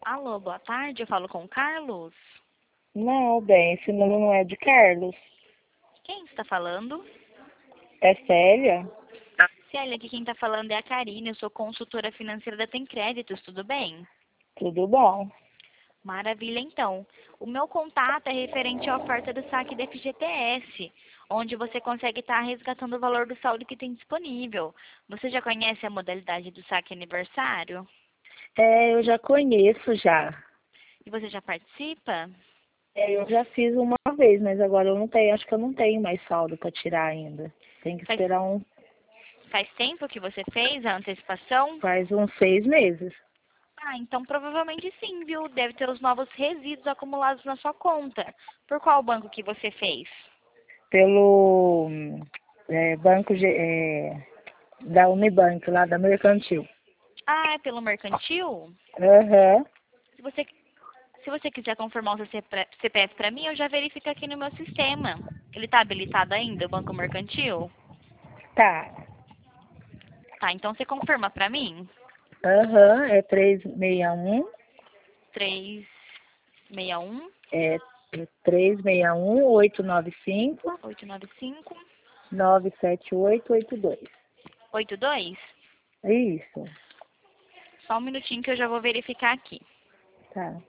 Alô, boa tarde, eu falo com o Carlos. Não, bem, esse número não é de Carlos. Quem está falando? É Célia? Célia, aqui quem está falando é a Karine, eu sou consultora financeira da Tem Créditos, tudo bem? Tudo bom? Maravilha, então. O meu contato é referente à oferta do saque da FGTS, onde você consegue estar resgatando o valor do saldo que tem disponível. Você já conhece a modalidade do saque aniversário? É, eu já conheço já. E você já participa? É, eu já fiz uma vez, mas agora eu não tenho, acho que eu não tenho mais saldo para tirar ainda. Tem que Faz, esperar faz tempo que você fez a antecipação? faz uns 6 meses. Ah, então provavelmente sim, viu? Deve ter os novos resíduos acumulados na sua conta. Por qual banco que você fez? Pelo banco da Unibanco, lá da Mercantil. Ah, é pelo mercantil? Aham. Se você, se você quiser confirmar o seu CPF para mim, eu já verifico aqui no meu sistema. Ele está habilitado ainda, o banco mercantil? Tá. Tá, então você confirma para mim? Aham, é 361, 361 é 361 895 895 97882. 82? Isso, Só um minutinho que eu já vou verificar aqui. tá.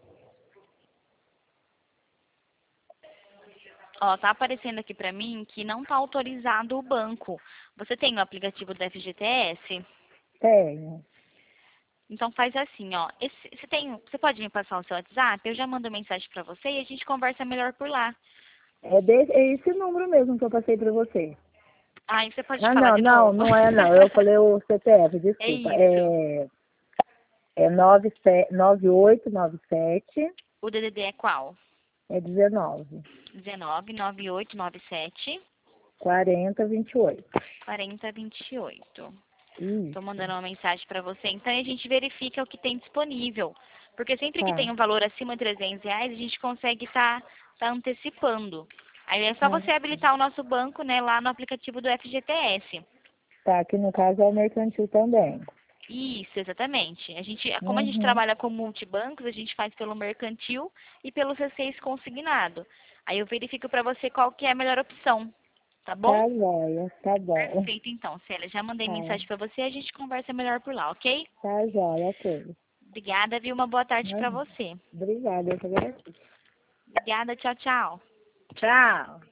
Ó, tá aparecendo aqui pra mim que não tá autorizado o banco. Você tem o aplicativo do FGTS? Tenho. Então faz assim, ó. Você pode me passar o seu WhatsApp? Eu já mando mensagem pra você e a gente conversa melhor por lá. É esse número mesmo que eu passei para você. Aí você pode Ah, falar não, de não, novo? não é não. Eu falei o CPF, É desculpa. isso. É 9897, O DDD é qual? é 19, 19 9897 4028. 4028. Tô Isso, mandando uma mensagem pra você. Então a gente verifica o que tem disponível. Porque sempre que tá. tem um valor acima de R$ 300, a gente consegue tá antecipando. Aí é só Ah, você habilitar o nosso banco, né, lá no aplicativo do FGTS. tá, que no caso é o mercantil também. Isso, exatamente. Como a gente Uhum. trabalha com multibancos, a gente faz pelo mercantil e pelo C6 consignado. Aí eu verifico para você qual que é a melhor opção, tá bom? Tá jóia, tá bom. Perfeito, então, Célia. Já mandei Tá, mensagem para você, a gente conversa melhor por lá, ok? tá jóia, ok. Obrigada, viu? Uma boa tarde para Uhum. você. Obrigada, eu que agradeço. Obrigada, tchau, tchau. Tchau.